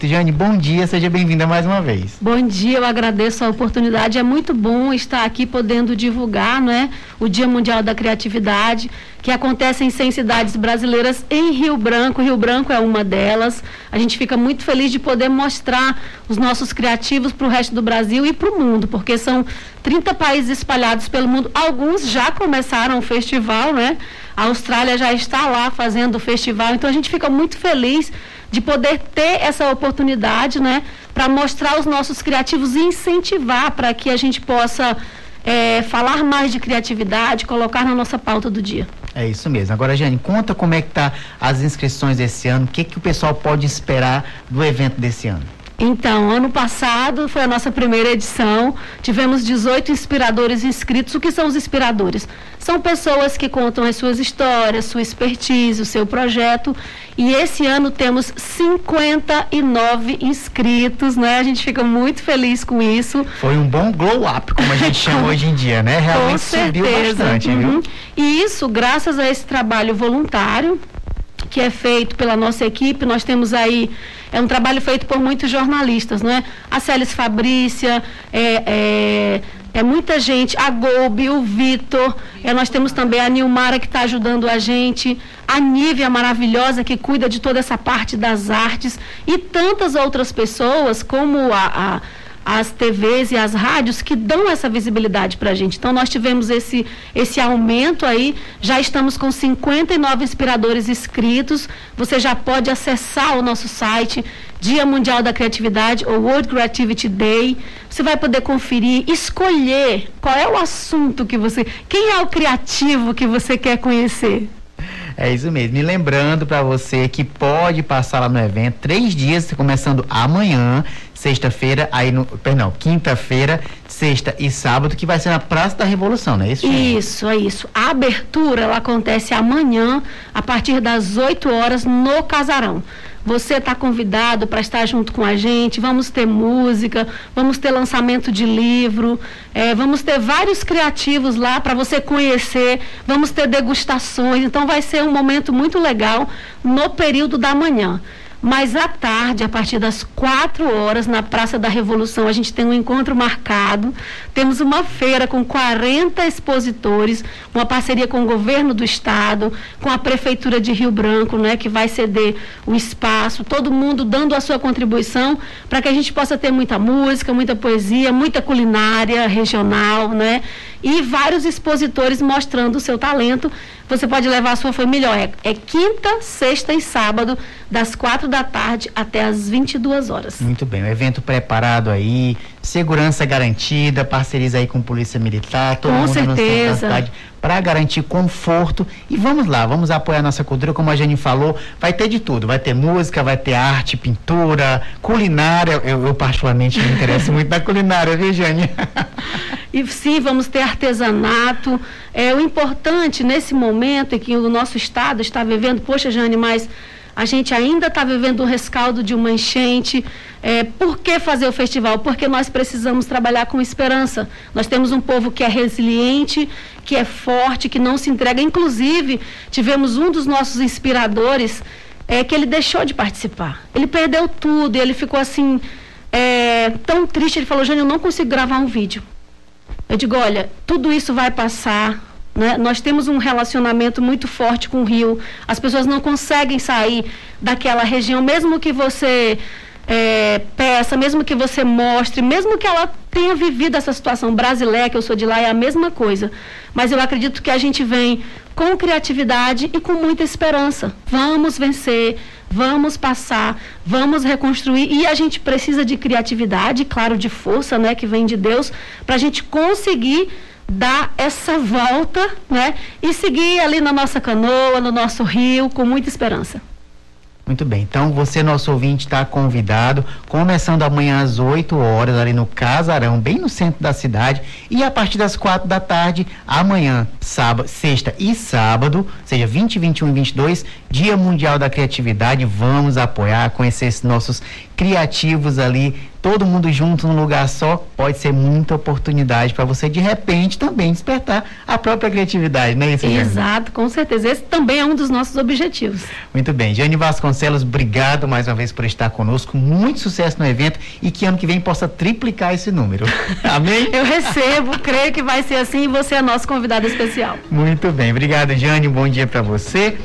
Jane, bom dia, seja bem-vinda mais uma vez. Bom dia, eu agradeço a oportunidade, é muito bom estar aqui podendo divulgar, o Dia Mundial da Criatividade, que acontece em 100 cidades brasileiras em Rio Branco. Rio Branco é uma delas. A gente fica muito feliz de poder mostrar os nossos criativos para o resto do Brasil e para o mundo, porque são 30 países espalhados pelo mundo. Alguns já começaram o festival, A Austrália já está lá fazendo o festival, então a gente fica muito feliz de poder ter essa oportunidade, para mostrar os nossos criativos e incentivar para que a gente possa falar mais de criatividade, colocar na nossa pauta do dia. É isso mesmo. Agora, Jane, conta como é que tá as inscrições desse ano, o que o pessoal pode esperar do evento desse ano? Então, ano passado foi a nossa primeira edição, tivemos 18 inspiradores inscritos. O que são os inspiradores? São pessoas que contam as suas histórias, sua expertise, o seu projeto, e esse ano temos 59 inscritos, A gente fica muito feliz com isso. Foi um bom glow up, como a gente chama hoje em dia, Realmente subiu bastante, viu? E isso graças a esse trabalho voluntário, que é feito pela nossa equipe. Nós temos aí, é um trabalho feito por muitos jornalistas, A Célis Fabrícia, muita gente, a Golbi, o Vitor, nós temos também a Nilmara que está ajudando a gente, a Nívia maravilhosa que cuida de toda essa parte das artes, e tantas outras pessoas como as TVs e as rádios que dão essa visibilidade para a gente. Então, nós tivemos esse aumento aí, já estamos com 59 inspiradores inscritos. Você já pode acessar o nosso site, Dia Mundial da Criatividade, ou World Creativity Day. Você vai poder conferir, escolher qual é o assunto quem é o criativo que você quer conhecer. É isso mesmo. E lembrando para você que pode passar lá no evento, 3 dias, começando amanhã, quinta-feira, sexta e sábado, que vai ser na Praça da Revolução, não é isso? Isso. A abertura, ela acontece amanhã, a partir das 8 horas, no Casarão. Você está convidado para estar junto com a gente. Vamos ter música, vamos ter lançamento de livro, vamos ter vários criativos lá para você conhecer, vamos ter degustações. Então vai ser um momento muito legal no período da manhã. Mas à tarde, a partir das 4 horas, na Praça da Revolução, a gente tem um encontro marcado. Temos uma feira com 40 expositores, uma parceria com o governo do estado, com a Prefeitura de Rio Branco, que vai ceder o espaço, todo mundo dando a sua contribuição para que a gente possa ter muita música, muita poesia, muita culinária regional, E vários expositores mostrando o seu talento. Você pode levar a sua família, é quinta, sexta e sábado, das 4 da tarde até as 22 horas. Muito bem, o evento preparado aí, segurança garantida, parcerias aí com Polícia Militar, todo mundo no centro da cidade, para garantir conforto. E vamos lá, vamos apoiar nossa cultura, como a Jane falou, vai ter de tudo, vai ter música, vai ter arte, pintura, culinária. Eu particularmente me interesso muito na culinária, viu, Jane? E sim, vamos ter artesanato. O importante nesse momento é que o nosso estado está vivendo, poxa, Jane, mas a gente ainda está vivendo o rescaldo de uma enchente. Por que fazer o festival? Porque nós precisamos trabalhar com esperança. Nós temos um povo que é resiliente, que é forte, que não se entrega. Inclusive, tivemos um dos nossos inspiradores que ele deixou de participar. Ele perdeu tudo e ele ficou assim, tão triste. Ele falou, Jane, eu não consigo gravar um vídeo. Eu digo, olha, tudo isso vai passar, Nós temos um relacionamento muito forte com o Rio. As pessoas não conseguem sair daquela região, mesmo que você peça, mesmo que você mostre, mesmo que ela tenha vivido essa situação. Brasileira, que eu sou de lá, é a mesma coisa. Mas eu acredito que a gente vem com criatividade e com muita esperança. Vamos vencer, vamos passar, vamos reconstruir, e a gente precisa de criatividade, claro, de força, que vem de Deus, para a gente conseguir dar essa volta, e seguir ali na nossa canoa, no nosso rio, com muita esperança. Muito bem, então você, nosso ouvinte, está convidado, começando amanhã às 8 horas, ali no Casarão, bem no centro da cidade, e a partir das 4 da tarde, amanhã, sexta e sábado, ou seja, 20, 21 e 22, Dia Mundial da Criatividade. Vamos apoiar, conhecer esses nossos criativos ali, todo mundo junto num lugar só, pode ser muita oportunidade para você de repente também despertar a própria criatividade, não é isso, Jane? Exato, com certeza. Esse também é um dos nossos objetivos. Muito bem. Jane Vasconcelos, obrigado mais uma vez por estar conosco. Muito sucesso no evento e que ano que vem possa triplicar esse número. Amém? Eu recebo, creio que vai ser assim e você é nosso convidado especial. Muito bem. Obrigado, Jane. Um bom dia para você.